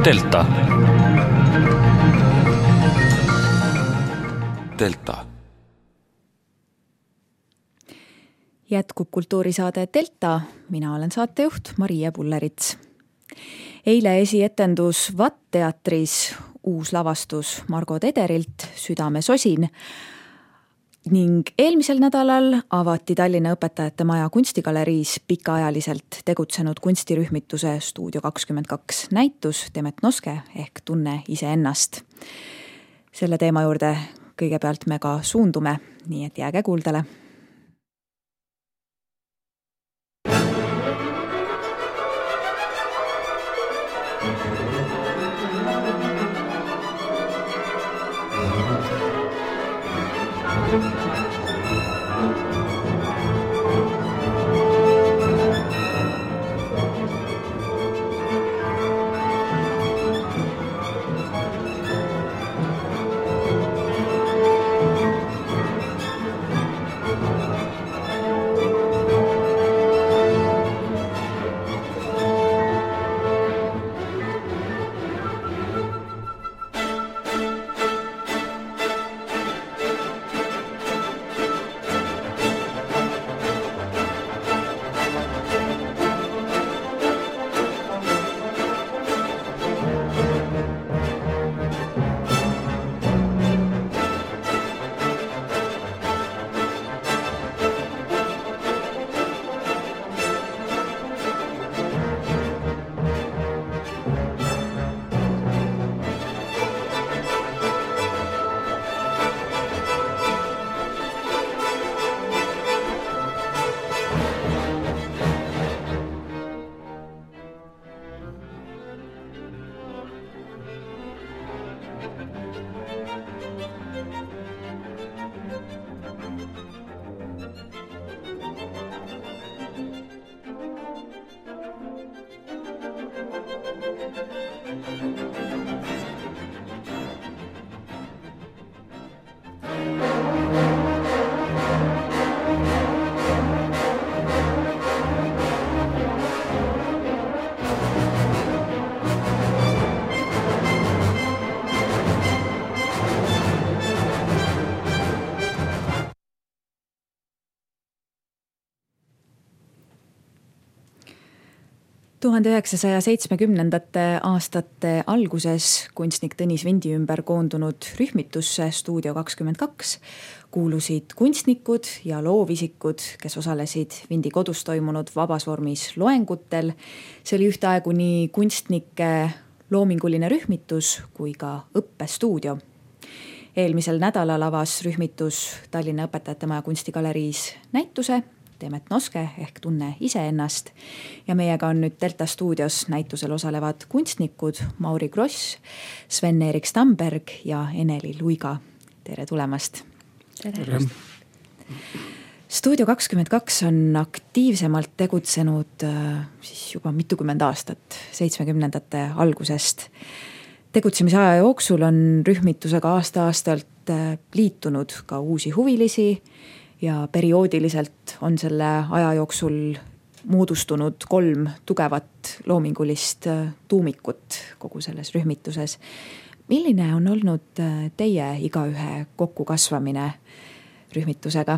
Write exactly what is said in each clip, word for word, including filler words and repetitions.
Delta. Delta. Jätkub kultuurisaade Delta. Mina olen saatejuht Maria Pullerits. Eile esietendus Vatt-teatris uus lavastus Margo Tederilt Südame sosin ning eelmisel nädalal avati Tallinna Õpetajate Maja kunstigaleriis pikaajaliselt tegutsenud kunstirühmituse Stuudio kakskümmend kaks näitus Demet Noske ehk Tunne iseennast. Selle teema juurde kõigepealt me ka suundume, nii et jääge kuuldele. tuhande üheksasaja seitsmekümnendate aastate alguses kunstnik Tõnis Vindi ümber koondunud rühmitusse Stuudio kakskümmend kaks kuulusid kunstnikud ja loovisikud, kes osalesid Vindi kodus toimunud vabas vormis loengutel. See oli ühtaegu nii kunstnike loominguline rühmitus kui ka õppestuudio. Eelmisel nädalal avas rühmitus Tallinna Õpetajate Maja kunstigaleriis näituse Demet Noske ehk Tunne iseennast ja meiega on nüüd Delta stuudios näitusel osalevad kunstnikud Mauri Gross, Sven-Erik Stamberg ja Eneli Luiga. Tere tulemast! Tere! Stuudio kakskümmend kaks on aktiivsemalt tegutsenud siis juba mitukümmend aastat, seitsmekümnendate algusest. Tegutsemise aja jooksul on rühmitusega aasta-aastalt liitunud ka uusi huvilisi ja perioodiliselt on selle aja jooksul moodustunud kolm tugevat loomingulist tuumikut kogu selles rühmituses. Milline on olnud teie igaühe kokkukasvamine rühmitusega?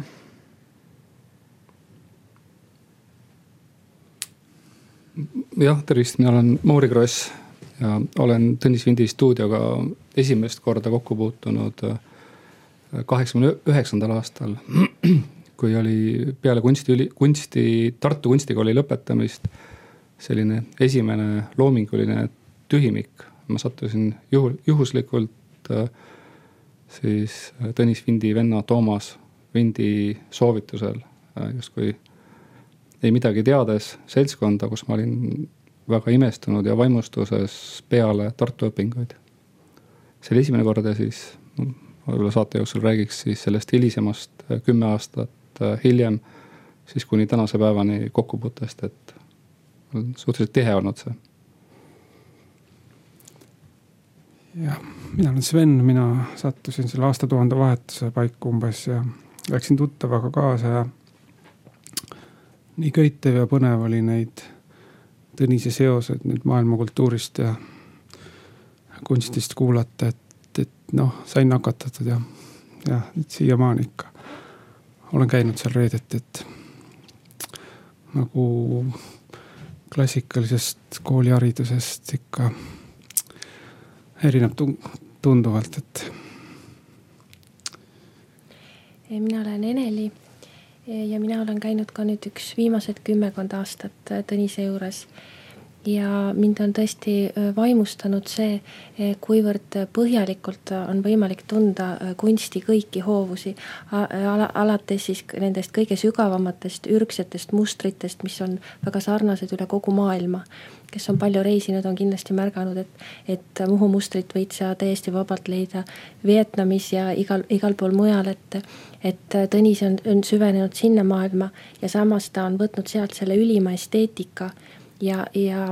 Jah, tervist, mina olen Mauri Gross ja olen Tõnis Vindi stuudioga esimest korda kokku puutunud kaheksakümne üheksandal aastal, kui oli peale kunsti, kunsti, Tartu kunstikooli lõpetamist selline esimene loominguline tühimik. Ma sattusin juhu, juhuslikult siis Tõnis Vindi venna Toomas Vindi soovitusel, justkui ei midagi teades seltskonda, kus ma olin väga imestunud ja vaimustuses peale Tartu õpinguid. See oli esimene kord ja siis võib-olla saate jooksul räägiks siis sellest hilisemast kümme aastat hiljem, siis kuni tänase päevani kokkuputest, et on suhteliselt tihe olnud see. Ja, mina olen Sven, mina sattusin selle aastatuhande vahetuse paiku umbes ja läksin tuttavaga kaasa ja nii köitev ja põnev oli neid Tõnise seosed nüüd maailmakultuurist ja kunstist kuulata, et, et noh, sain nakatatud ja, ja siiamaani ikka olen käinud seal reedeti, et nagu klassikalisest kooliharidusest ikka erineb tunduvalt, et. Mina olen Eneli ja mina olen käinud ka nüüd üks viimased kümmekond aastat Tõnise juures ja mind on tõesti vaimustanud see, kuivõrd põhjalikult on võimalik tunda kunsti kõiki hoovusi, alates siis nendest kõige sügavamatest ürgsetest mustritest, mis on väga sarnased üle kogu maailma. Kes on palju reisinud, on kindlasti märganud, et, et Muhu mustrit võid sa täiesti vabalt leida Vietnamis ja igal, igal pool mujal, et, et Tõnis on, on süvenenud sinna maailma ja samas ta on võtnud sealt selle ülima esteetika ja, ja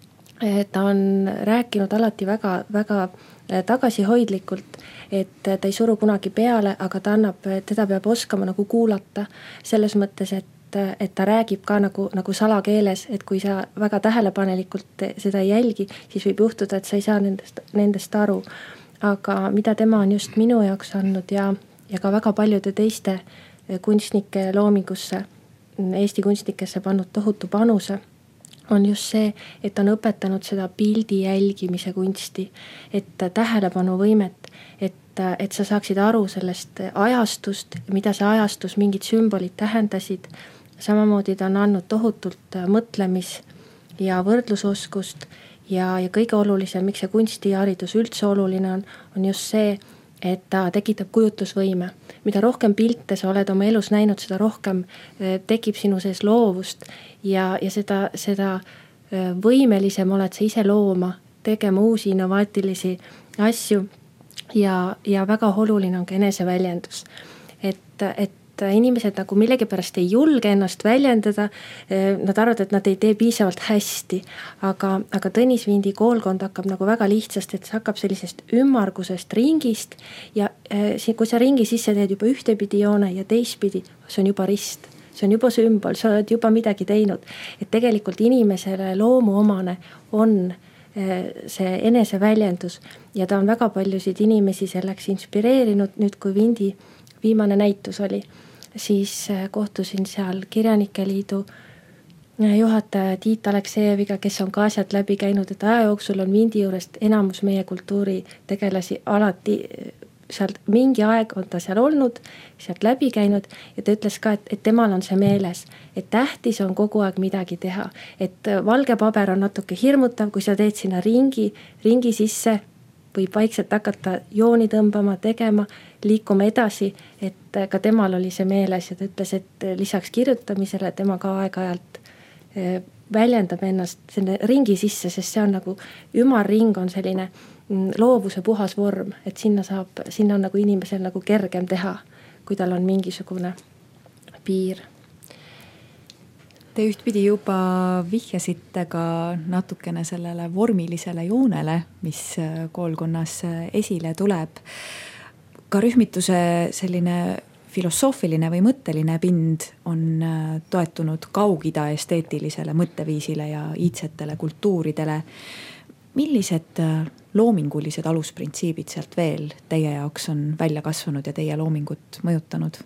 ta on rääkinud alati väga, väga tagasihoidlikult, et ta ei suru kunagi peale, aga ta annab, teda peab oskama nagu kuulata selles mõttes, et et ta räägib ka nagu, nagu salakeeles, et kui sa väga tähelepanelikult seda ei jälgi, siis võib juhtuda, et sa ei saa nendest, nendest aru. Aga mida tema on just minu jaoks andnud ja, ja ka väga paljude teiste kunstnike loomingusse, Eesti kunstnikesse pannud tohutu panuse, on just see, et on õpetanud seda pildi jälgimise kunsti, et tähelepanuvõimet, et, et sa saaksid aru sellest ajastust, mida see ajastus mingid sümbolid tähendasid. Samamoodi ta on andnud tohutult mõtlemis- ja võrdlusoskust ja, ja kõige olulisem, miks see kunstiharidus üldse oluline on, on just see, et ta tekitab kujutlusvõime. Mida rohkem pilte sa oled oma elus näinud, seda rohkem tekib sinu sees loovust ja, ja seda, seda võimelisem oled sa ise looma, tegema uusi innovaatilisi asju ja, ja väga oluline on ka eneseväljendus. Et, et inimesed nagu millegipärast ei julge ennast väljendada, nad arvavad, et nad ei tee piisavalt hästi, aga, aga Tõnis Vindi koolkond hakkab nagu väga lihtsast, et see hakkab sellisest ümmargusest ringist ja kui sa ringi sisse teed juba ühtepidi joone ja teistpidi, see on juba rist, see on juba sümbol, sa oled juba midagi teinud, et tegelikult inimesele loomuomane on see eneseväljendus ja ta on väga paljusid inimesi selleks inspireerinud. Nüüd kui Vindi viimane näitus oli, siis kohtusin seal Kirjanike Liidu juhataja Tiit Aleksejeviga, kes on ka asjad läbi käinud, et aja jooksul on Vindi juurest enamus meie kultuuri tegelasi alati sealt, mingi aeg on ta seal olnud, sealt läbi käinud ja ta ütles ka, et, et temal on see meeles, et tähtis on kogu aeg midagi teha, et valge paber on natuke hirmutav, kui sa teed sinna ringi, ringi sisse, võib vaikselt hakata jooni tõmbama, tegema, liikuma edasi, et ka temal oli see meeles ja ta ütles, et lisaks kirjutamisele tema ka aeg-ajalt väljendab ennast selle ringi sisse, sest see on nagu ümarring on selline loovuse puhas vorm, et sinna saab, sinna on nagu inimesel nagu kergem teha, kui tal on mingisugune piir. Te ühtpidi juba vihjasite ka natukene sellele vormilisele joonele, mis koolkonnas esile tuleb. Ka rühmituse selline filosoofiline või mõtteline pind on toetunud Kaug-Ida esteetilisele mõtteviisile ja iidsetele kultuuridele. Millised loomingulised alusprintsiibid sealt veel teie jaoks on välja kasvanud ja teie loomingut mõjutanud?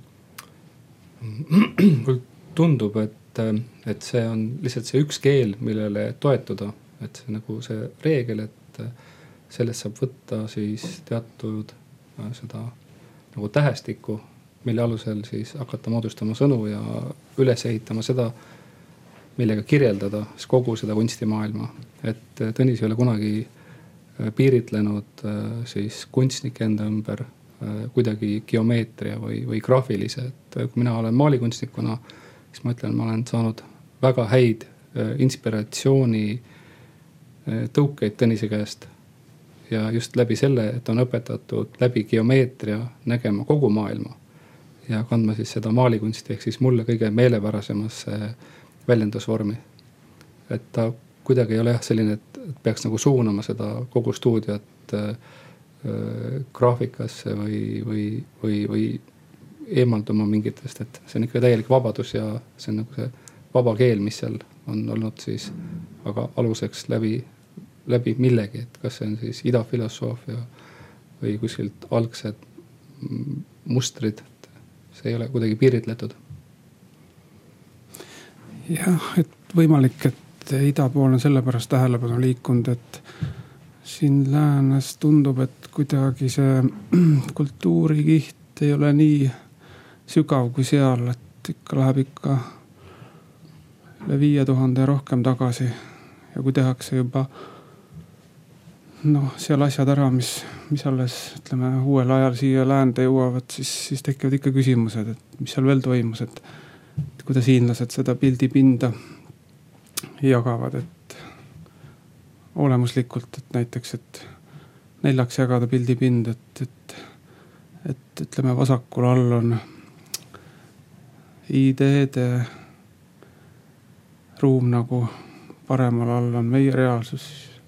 Mul tundub, et et see on lihtsalt see üks keel, millele toetuda, et see nagu see reegel, et sellest saab võtta siis teatud seda nagu tähestikku, mille alusel siis hakata moodustama sõnu ja üles ehitama seda, millega kirjeldada kogu seda kunstimaailma. Et Tõnis ei ole kunagi piiritlenud siis kunstnike enda ümber kuidagi geomeetria või, või graafilise, et kui mina olen maalikunstnikuna, siis ma ütlen, ma olen saanud väga häid inspiratsiooni tõukeid Tõnise käest ja just läbi selle, et on õpetatud läbi geomeetria nägema kogu maailma ja kandma siis seda maalikunsti ehk siis mulle kõige meelepärasemasse väljendusvormi. Et ta kuidagi ei ole jah selline, et peaks nagu suunama seda kogu stuudiot äh, graafikasse või, või, või, või eemalduma mingitest, et see on ikka täielik vabadus ja see on nagu see vaba keel, mis seal on olnud siis aga aluseks läbi, läbi millegi, et kas see on siis idafilosoofia või kuskilt algsed mustrid, et see ei ole kuidagi piiritletud. Jah, et võimalik, et ida pool on sellepärast tähelepanu liikunud, et siin läänes tundub, et kuidagi see kultuurikiht ei ole nii sügav kui seal, et ikka läheb ikka üle viie tuhande ja rohkem tagasi. Ja kui tehakse juba noh, seal asjad ära, mis, mis alles ütleme, uuel ajal siia läände jõuavad, siis, siis tekivad ikka küsimused, et mis seal veel toimus, et, et kuidas hiinlased seda pildipinda jagavad, et olemuslikult, et näiteks, et neljaks jagada pildipind, et, et, et ütleme vasakul all on ideede ruum, nagu paremal all on meie reaalsus.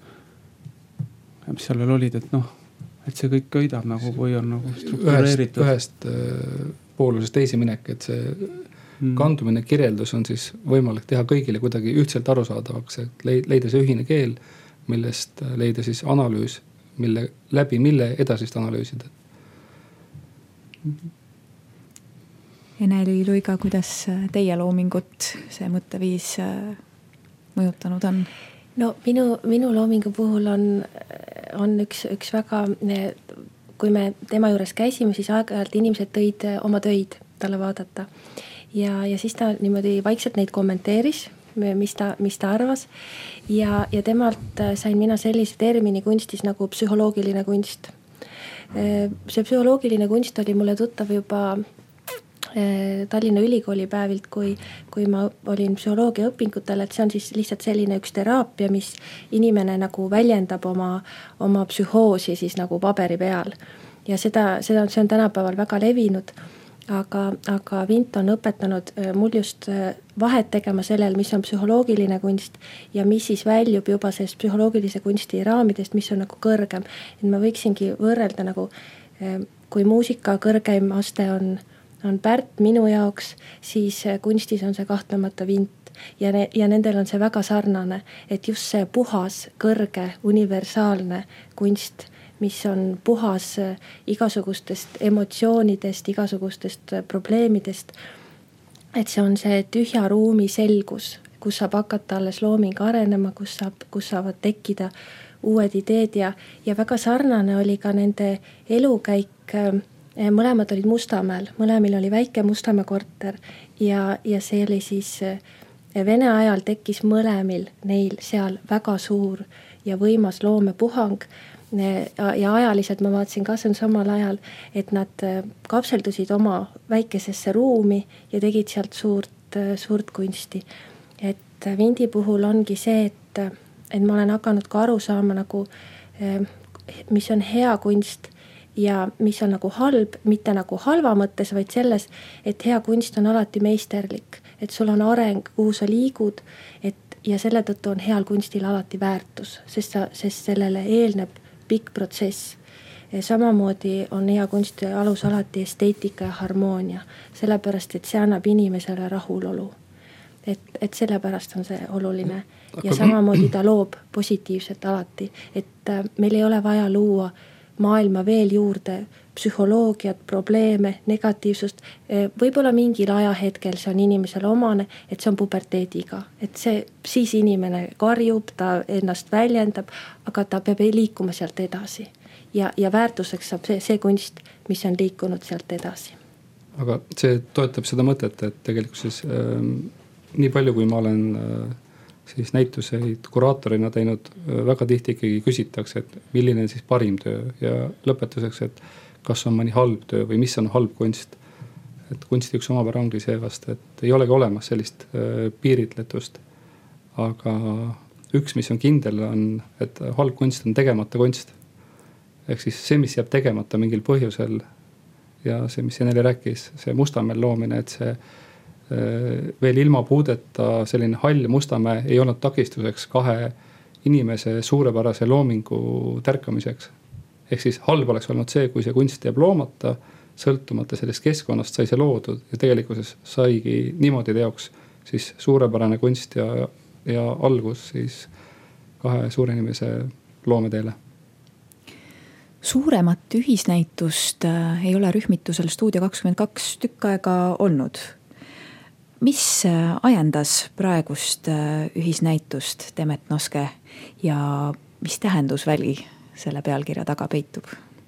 Ja mis sellel olid, et noh, et see kõik köidab nagu, kui on nagu struktureeritud. Ühest, ühest poolusest teisi minek, et see mm. kandumine kirjeldus on siis võimalik teha kõigile kuidagi ühtselt arusaadavaks, et leida see ühine keel, millest leida siis analüüs, mille läbi, mille edasist analüüsida. Ene-Li Luiga, kuidas teie loomingut see mõtteviis mõjutanud on? No minu, minu loomingu puhul on, on üks, üks väga, kui me tema juures käisime, siis aeg-ajalt inimesed tõid oma töid talle vaadata. Ja, ja siis ta niimoodi vaikselt neid kommenteeris, mis ta, mis ta arvas. Ja, ja temalt sain mina sellise termini kunstis nagu psühholoogiline kunst. See psühholoogiline kunst oli mulle tuttav juba Tallinna Ülikooli päevilt, kui, kui ma olin psühholoogia õpingutel, et see on siis lihtsalt selline üks teraapia, mis inimene nagu väljendab oma, oma psühhoosi siis nagu paberi peal. Ja seda, seda see on tänapäeval väga levinud, aga, aga Vint on õpetanud mul just vahet tegema sellel, mis on psühholoogiline kunst ja mis siis väljub juba sellest psühholoogilise kunsti raamidest, mis on nagu kõrgem. Et ma võiksingi võrrelda nagu, kui muusika kõrgeim aste on on Pärt minu jaoks, siis kunstis on see kahtlemata Vint ja, ne, ja nendel on see väga sarnane, et just see puhas, kõrge, universaalne kunst, mis on puhas igasugustest emotsioonidest, igasugustest probleemidest, et see on see tühja ruumi selgus, kus saab hakata alles looming arenema, kus, saab, kus saavad tekkida uued ideed ja, ja väga sarnane oli ka nende elukäik. Mõlemad olid Mustamäel, mõlemil oli väike Mustamäe korter ja, ja see oli siis Vene ajal tekkis mõlemil neil seal väga suur ja võimas loomepuhang ja ajaliselt ma vaatasin ka see samal ajal, et nad kapseldusid oma väikesesse ruumi ja tegid sealt suurt, suurt kunsti. Et Vindi puhul ongi see, et, et ma olen hakanud ka aru saama nagu, mis on hea kunst ja mis on nagu halb, mitte nagu halva mõttes, vaid selles, et hea kunst on alati meisterlik, et sul on areng, kuhu sa liigud, et, ja selle tõttu on heal kunstil alati väärtus, sest, sa, sest sellele eelneb pikk protsess. Samamoodi on hea kunsti alus alati esteetika ja harmoonia, sellepärast, et see annab inimesele rahulolu. Et, et sellepärast on see oluline. Ja samamoodi ta loob positiivselt alati, et meil ei ole vaja luua maailma veel juurde, psühholoogiat, probleeme, negatiivsust. Võib-olla mingil ajahetkel see on inimesele omane, et see on puberteediga. Et see, siis inimene karjub, ta ennast väljendab, aga ta peab liikuma sealt edasi. Ja, ja väärtuseks saab see, see kunst, mis on liikunud sealt edasi. Aga see toetab seda mõtet, et tegelikult siis äh, nii palju, kui ma olen äh, siis näituseid kuraatorina teinud, väga tihti ikkagi küsitakse, et milline on siis parim töö ja lõpetuseks, et kas on mõni halb töö või mis on halb kunst. Et kunsti üks omapära ongi see vast, et ei olegi olemas sellist äh, piiritletust. Aga üks, mis on kindel, on, et halb kunst on tegemata kunst. Ehk siis see, mis jääb tegemata mingil põhjusel ja see, mis Ene-Li rääkis, see Mustamäel loomine, et see veel ilma puudeta selline hall Mustamäe ei olnud takistuseks kahe inimese suurepärase loomingu tärkamiseks. Ehk siis halb oleks olnud see, kui see kunst jääb loomata, sõltumata sellest keskkonnast sai see loodud ja tegelikkuses saigi niimoodi teoks siis suurepärane kunst ja, ja algus siis kahe suure inimese loometeele. Suuremat ühisnäitust ei ole rühmitusel Stuudio kakskümmend kaks tükk aega olnud. Mis ajendas praegust ühisnäitust Demet Noske ja mis tähendusväli selle pealkirja taga peitub?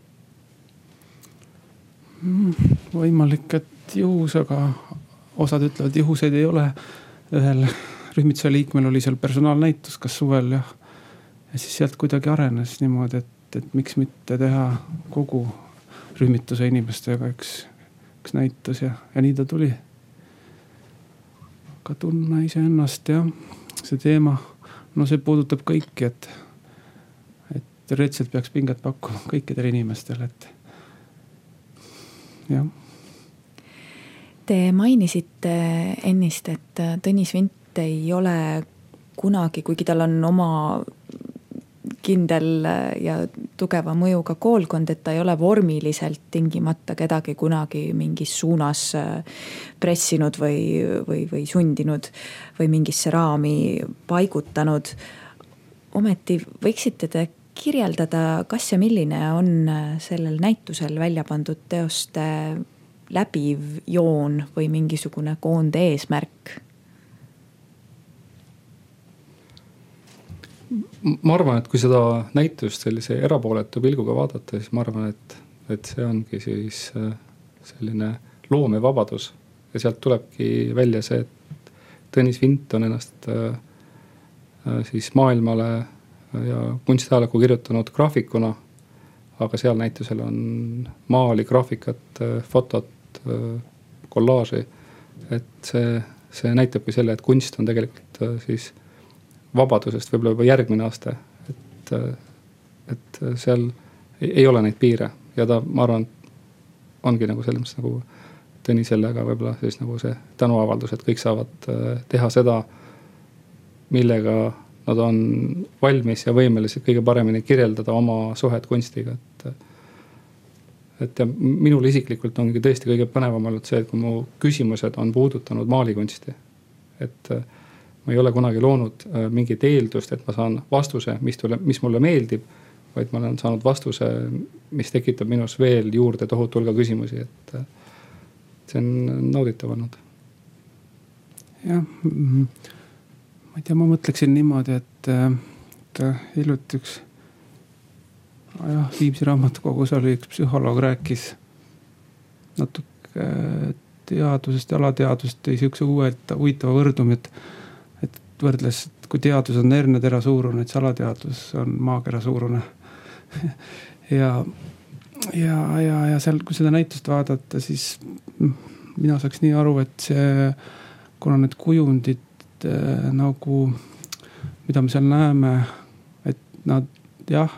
Võimalik, et juhus, aga osad ütlevad, juhuseid ei ole. Ühel rühmituse liikmel oli seal personaalnäitus, kas suvel ja, ja siis sealt kuidagi arenes niimoodi, et, et miks mitte teha kogu rühmituse inimestega üks, üks näitus ja, ja nii ta tuli. Ka tunne ise ennast ja see teema, no see puudutab kõiki, et, et teoreetiliselt peaks pinget pakkuma kõikidele inimestele, et jah. Te mainisite ennist, et Tõnis Vint ei ole kunagi, kuigi tal on oma kindel ja tugeva mõjuga koolkond, et ta ei ole vormiliselt tingimata kedagi kunagi mingis suunas pressinud või, või, või sundinud või mingisse raami paigutanud. Ometi võiksite te kirjeldada, kas ja milline on sellel näitusel välja pandud teoste läbiv joon või mingisugune koonde eesmärk? Ma arvan, et kui seda näitust sellise erapooletu pilguga vaadata, siis ma arvan, et, et see ongi siis selline loomevabadus ja sealt tulebki välja see, et Tõnis Vint on ennast siis maailmale ja kunstiajalukku kirjutanud graafikuna, aga seal näitusel on maali, graafikat, fotot, kollaaži, et see, see näitabki selle, et kunst on tegelikult siis vabadusest võib-olla juba järgmine aasta, et, et seal ei ole neid piire ja ta, ma arvan, ongi nagu selles mõttes nagu Tõnisele ka võib-olla siis nagu see tänuavaldus, et kõik saavad teha seda, millega nad on valmis ja võimelised kõige paremini kirjeldada oma suhet kunstiga, et et ja minul isiklikult ongi tõesti kõige põnevam olnud see, et kui mu küsimused on puudutanud maalikunsti, et ma ei ole kunagi loonud mingit eeldust, et ma saan vastuse, mis, tule, mis mulle meeldib, vaid ma olen saanud vastuse, mis tekitab minus veel juurde tohutu hulga küsimusi, et see on nauditav olnud. Jah, ma ei tea, ma mõtleksin niimoodi, et, et hiljuti üks jah, Viimsi raamatukogus oli üks psühholoog rääkis natuke teadusest ja alateadusest tõi siukse huvitava võrdumi, et võrdles, et kui teadus on hernetera suurune, et salateadus on maakera suurune. ja, ja, ja, ja seal, kui seda näitust vaadata, siis mina saaks nii aru, et see, kuna need kujundid äh, nagu, mida me seal näeme, et nad jah,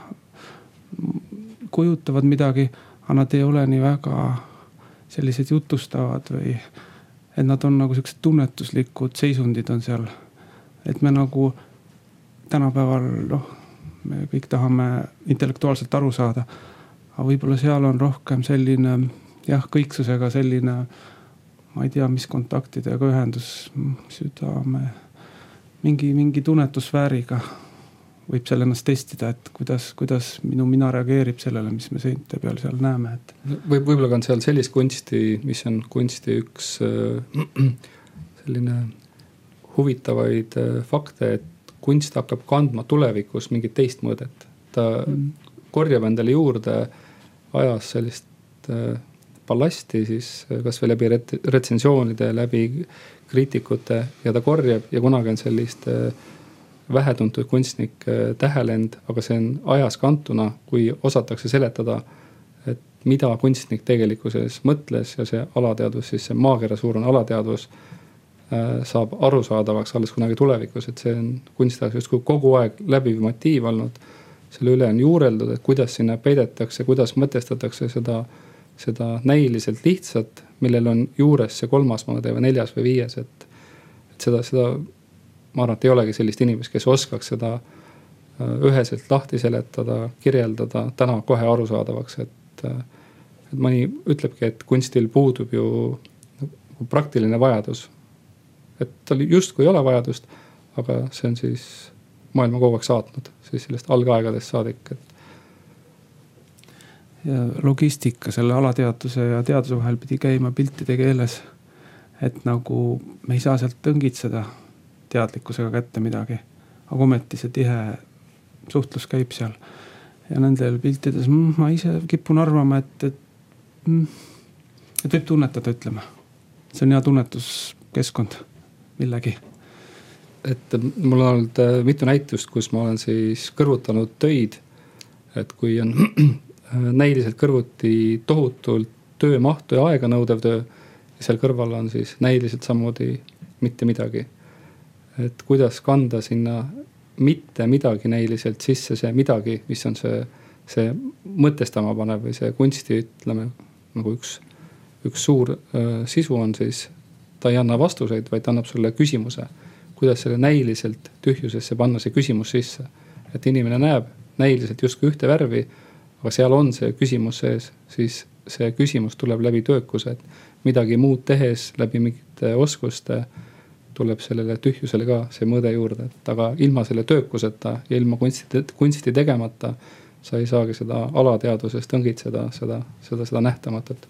kujutavad midagi, aga nad ei ole nii väga sellised jutustavad või et nad on nagu sellised tunnetuslikud seisundid on seal. Et me nagu tänapäeval, noh, me kõik tahame intellektuaalselt aru saada, aga võib-olla seal on rohkem selline, jah, kõiksusega selline, ma ei tea, mis kontaktidega ühendus, südame, mingi, mingi tunnetusfääriga võib seal ennast testida, et kuidas, kuidas minu mina reageerib sellele, mis me seinte peal seal näeme. Et... Võib, võib-olla on seal sellist kunsti, mis on kunsti üks äh, selline huvitavaid fakte, et kunst hakkab kandma tulevikus mingit teist mõõdet. Ta mm. korjab endale juurde ajas sellist ballasti siis kas või läbi retsensioonide, läbi kriitikute ja ta korjab ja kunagi on sellist vähetuntud kunstnik tähelend, aga see on ajas kantuna, kui osatakse seletada, et mida kunstnik tegelikkuses mõtles ja see alateadus, siis see maakera suurune alateadus saab arusaadavaks alles kunagi tulevikus, et see on kunstiajas just kogu aeg läbiv motiiv olnud. Selle üle on juureldud, et kuidas sinna peidetakse, kuidas mõtestatakse seda, seda näiliselt lihtsat, millel on juures see kolmas mõõde või neljas või viies, et, et seda, seda ma arvan, et ei olegi sellist inimest, kes oskaks seda üheselt lahti seletada, kirjeldada, täna kohe arusaadavaks, et, et mõni ütlebki, et kunstil puudub ju praktiline vajadus. Et tal justkui ei ole vajadust, aga see on siis maailma kogu aeg saatnud, siis sellest algaegadest saadik, et ja logistika selle alateaduse ja teaduse vahel pidi käima piltide keeles. Et nagu me ei saa sealt tõngitseda teadlikkusega kätte midagi, aga ometi see tihe suhtlus käib seal. Ja nendel piltides ma ise kipun arvama, et, et, et võib tunnetada, ütleme. See on hea tunnetuskeskkond millegi. Et mul on olnud mitu näitust, kus ma olen siis kõrvutanud töid, et kui on näiliselt kõrvuti tohutult töömahtu ja aega nõudev töö, ja seal kõrval on siis näiliselt samamoodi mitte midagi. Et kuidas kanda sinna mitte midagi näiliselt sisse see midagi, mis on see, see mõtestama panev või see kunsti, ütleme, nagu üks, üks suur äh, sisu on siis, ta ei anna vastuseid, vaid annab sulle küsimuse. Kuidas selle näiliselt tühjusesse panna see küsimus sisse. Et inimene näeb näiliselt justkui ühte värvi, aga seal on see küsimus sees, siis see küsimus tuleb läbi töökuse, et midagi muud tehes läbi mingite oskuste tuleb sellele tühjusele ka see mõõde juurde, et aga ilma selle töökuseta ja ilma kunsti, kunsti tegemata sa ei saagi seda alateadusest õngitseda, seda, seda, seda nähtamatut.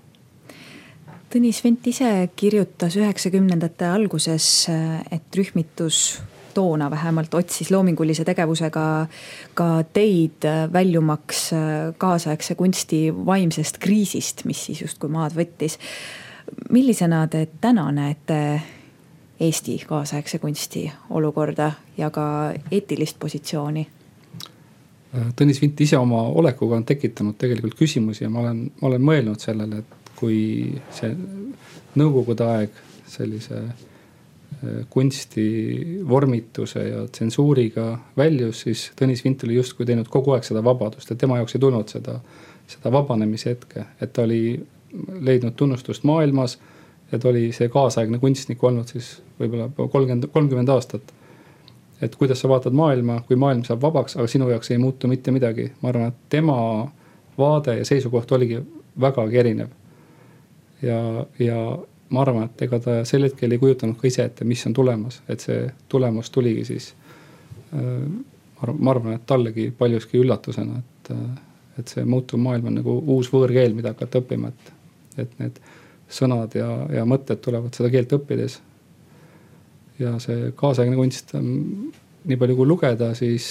Tõnis Vint ise kirjutas üheksakümnendate alguses, et rühmitus toona vähemalt otsis loomingulise tegevusega ka teid väljumaks kaasaegse kunsti vaimsest kriisist, mis siis justkui maad võttis. Millisena te täna näete Eesti kaasaegse kunsti olukorda ja ka eetilist positsiooni? Tõnis Vint ise oma olekuga on tekitanud tegelikult küsimusi ja ma olen, ma olen mõelnud sellele, et kui see nõukogude aeg sellise kunsti vormituse ja tsensuuriga väljus, siis Tõnis Vint oli justkui teinud kogu aeg seda vabadust, et tema jaoks ei tulnud seda, seda vabanemise hetke, et ta oli leidnud tunnustust maailmas, et oli see kaasaegne kunstnik olnud siis võib-olla kolmkümmend, kolmkümmend aastat. Et kuidas sa vaatad maailma, kui maailm saab vabaks, aga sinu jaoks ei muutu mitte midagi. Ma arvan, et tema vaade ja seisukoht oligi vägagi erinev. Ja, ja ma arvan, et ega ta sel hetkel ei kujutanud ka ise ette, mis on tulemas, et see tulemus tuligi siis, ma arvan, et tallegi paljuski üllatusena, et, et see muutuv maailm on nagu uus võõrkeel, mida hakata õppima, et, et need sõnad ja, ja mõtted tulevad seda keelt õppides. Ja see kaasaegne kunst, nii palju kui lugeda, siis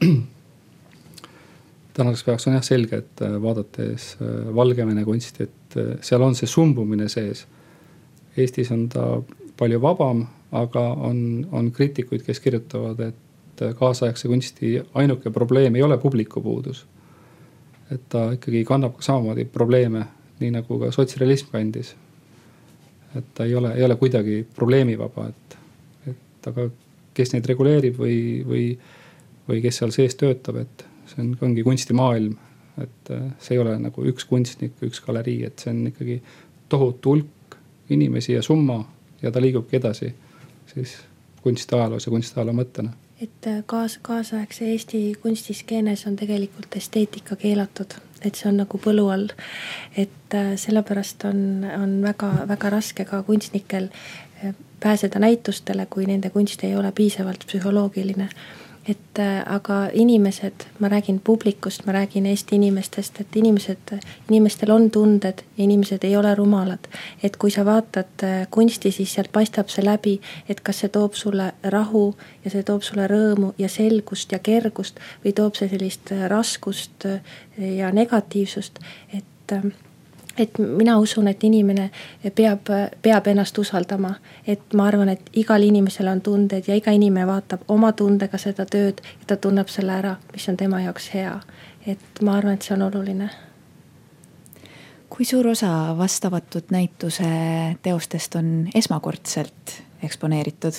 tänaseks päevaks on jah selge, et vaadates Valgevene kunsti, et seal on see sumbumine sees. Eestis on ta palju vabam, aga on, on kriitikuid, kes kirjutavad, et kaasaegse kunsti ainuke probleem ei ole publiku puudus. Et ta ikkagi kannab samamoodi probleeme, nii nagu ka sotsrealism kandis. Et ta ei ole, ei ole kuidagi probleemivaba, et, et aga kes neid reguleerib või, või, või kes seal sees töötab, et see on, ongi kunstimaailm. Et see ei ole nagu üks kunstnik, üks galerii, et see on ikkagi tohutu hulk inimesi ja summa ja ta liigubki edasi siis kunstiajaloos ja kunstiajaloo mõttena. Et kaas, kaasaegse Eesti kunstiskeenes on tegelikult esteetika keelatud, et see on nagu põlu all. Et sellepärast on, on väga, väga raske ka kunstnikel pääseda näitustele, kui nende kunst ei ole piisavalt psühholoogiline. Et aga inimesed, ma räägin publikust, ma räägin Eesti inimestest, et inimesed, inimestel on tunded ja inimesed ei ole rumalad. Et kui sa vaatad kunsti, siis sealt paistab see läbi, et kas see toob sulle rahu ja see toob sulle rõõmu ja selgust ja kergust või toob see sellist raskust ja negatiivsust, et Et mina usun, et inimene peab, peab ennast usaldama. Et ma arvan, et igal inimesel on tunded ja iga inimene vaatab oma tundega seda tööd ja ta tunneb selle ära, mis on tema jaoks hea. Et ma arvan, et see on oluline. Kui suur osa vastavatud näituse teostest on esmakordselt eksponeeritud?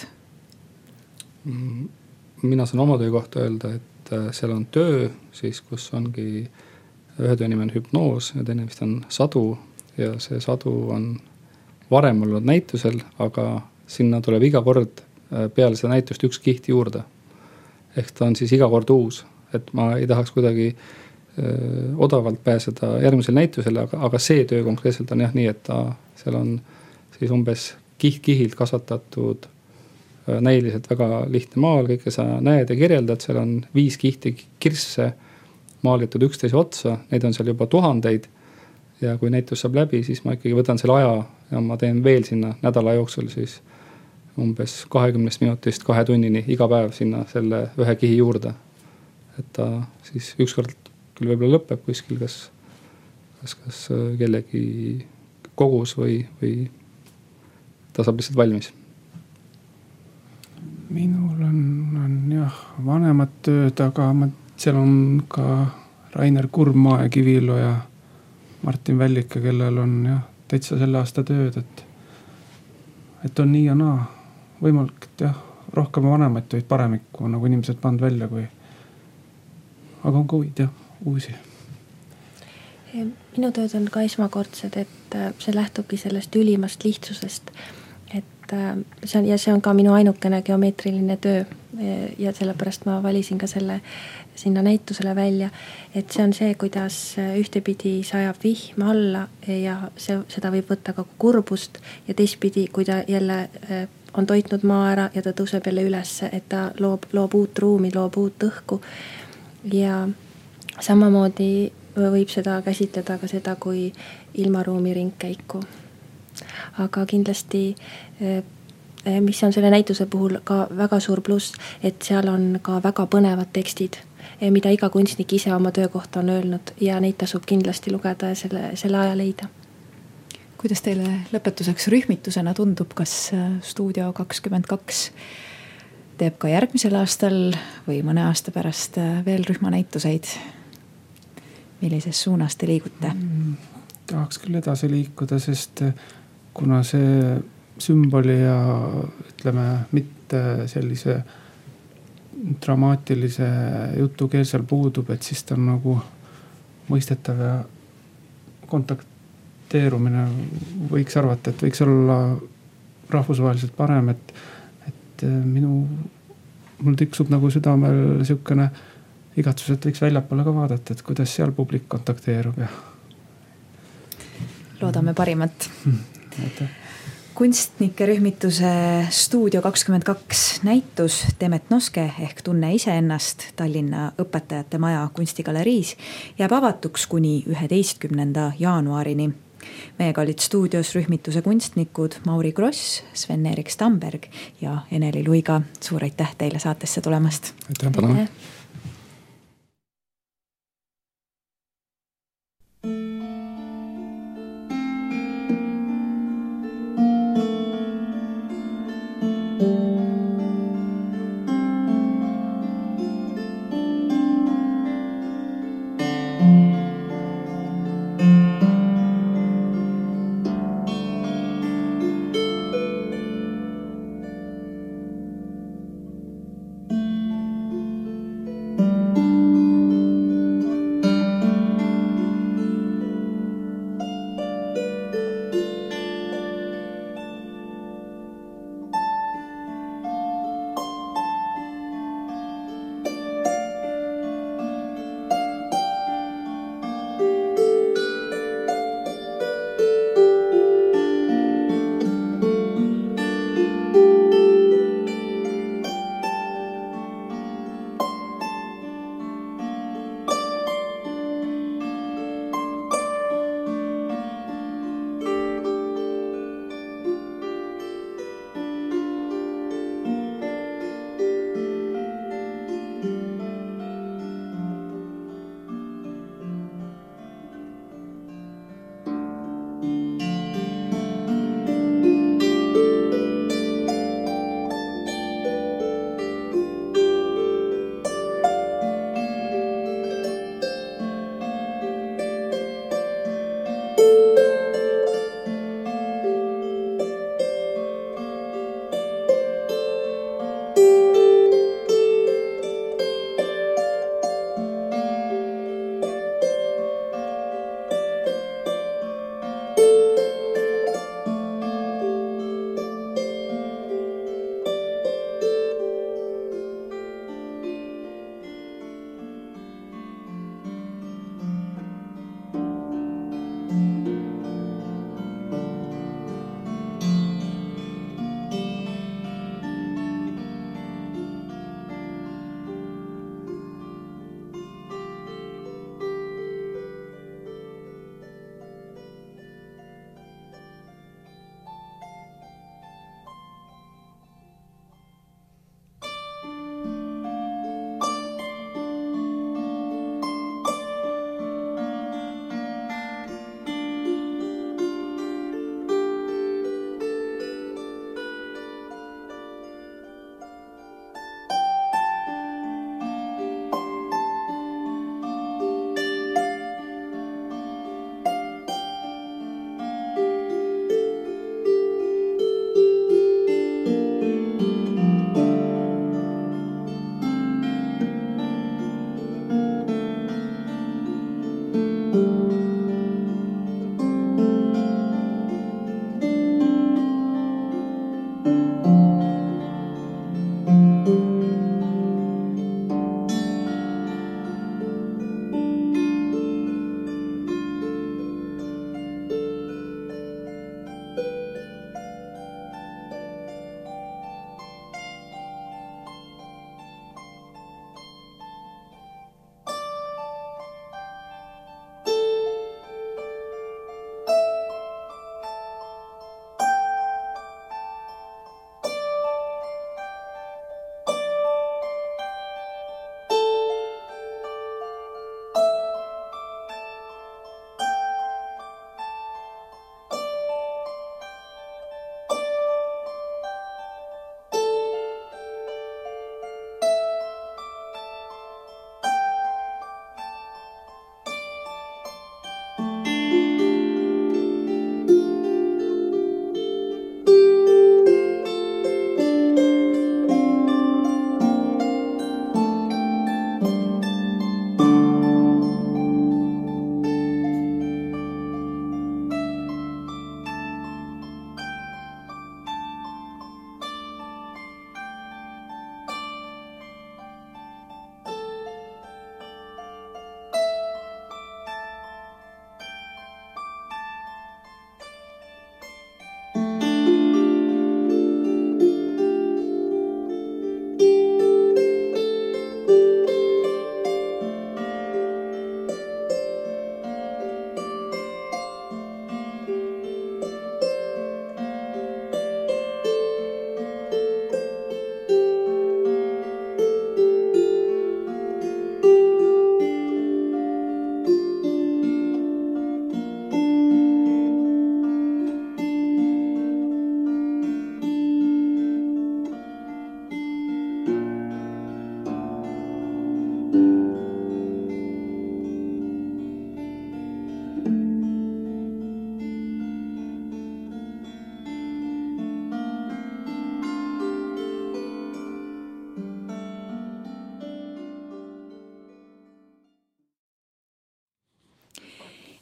Mina saan oma töö kohta öelda, et seal on töö, siis kus ongi ühe töö nimi on hüpnoos ja teine vist on sadu ja see sadu on varem olnud näitusel, aga sinna tuleb iga kord peale seda näitust üks kiht juurde. Ehk ta on siis iga kord uus, et ma ei tahaks kuidagi öö, odavalt pääseda järgmisel näitusele, aga, aga see töö konkreetselt on jah nii, et ta, seal on siis umbes kiht-kihilt kasvatatud näiliselt väga lihtne maal, kõike sa näed ja kirjeldad, seal on viis kihti kirsse maalitud üksteise otsa, neid on seal juba tuhandeid. Ja kui näitus saab läbi, siis ma ikkagi võtan selle aja ja ma teen veel sinna nädala jooksul siis umbes kahekümnest minutist kahe tunnini iga päev sinna selle ühe kihi juurde. Et ta siis ükskord küll võib-olla lõpeb kuskil, kas, kas, kas kellegi kogus või, või ta saab lihtsalt valmis. Minul on, on jah vanemad tööd, aga ma, seal on ka Rainer Kurm, Kivilo ja Martin Vällike, kellel on jah täitsa selle aasta tööd, et, et on nii ja naa. Võimalik, et jah, rohkem vanemaid tööid paremikku, nagu inimesed pand välja, kui aga on ka uid jah, uusi. Minu tööd on ka esmakordsed, et see lähtubki sellest ülimast lihtsusest, et see on, ja see on ka minu ainukene geomeetriline töö ja sellepärast ma valisin ka selle sinna näitusele välja, et see on see, kuidas ühtepidi sajab vihm alla ja see, seda võib võtta ka kurbust ja teistpidi, kui ta jälle on toitnud maa ära ja ta tõuseb jälle ülesse, et ta loob, loob uut ruumi, loob uut õhku ja samamoodi võib seda käsitleda ka seda kui ilmaruumi ringkäiku. Aga kindlasti, mis on selle näituse puhul ka väga suur pluss, et seal on ka väga põnevad tekstid, mida iga kunstnik ise oma töö kohta on öelnud ja neid tasub kindlasti lugeda ja selle, selle aja leida. Kuidas teile lõpetuseks rühmitusena tundub, kas Stuudio kakskümmend kaks teeb ka järgmisel aastal või mõne aasta pärast veel rühmanäituseid? Millises suunas te liigute? Tahaks küll edasi liikuda, sest kuna see sümboli ja ütleme mitte sellise dramaatilise jutu keel seal puudub, et siis ta on nagu mõistetav ja kontakteerumine võiks arvata, et võiks olla rahvusvaheliselt parem, et, et minu, mul tiksub nagu südamel siukene igatsus, et võiks väljapoole ka vaadata, et kuidas seal publik kontakteerub ja loodame parimat. Aitäh. Kunstnike rühmituse Stuudio kakskümmend kaks näitus Demet Noske ehk Tunne iseennast Tallinna Õpetajate Maja kunstigaleriis jääb avatuks kuni üheteistkümnenda jaanuarini. Meiega olid stuudios rühmituse kunstnikud Mauri Gross, Sven-Erik Stamberg ja Eneli Luiga. Suur aitäh teile saatesse tulemast. Aitäh. Aitäh.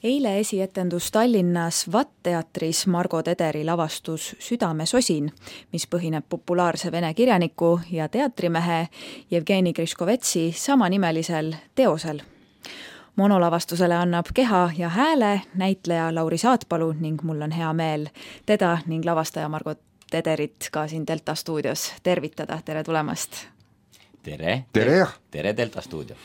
eile esietendus Tallinnas V A T teatris Margo Tederi lavastus Südamesosin, mis põhineb populaarse vene kirjaniku ja teatrimehe Jevgeni Griškovetsi samanimelisel teosel. Monolavastusele annab keha ja hääle näitleja Lauri Saatpalu ning mul on hea meel teda ning lavastaja Margo Tederit ka siin Delta stuudios tervitada. Tere tulemast! Tere! Tere! Tere Delta stuudio!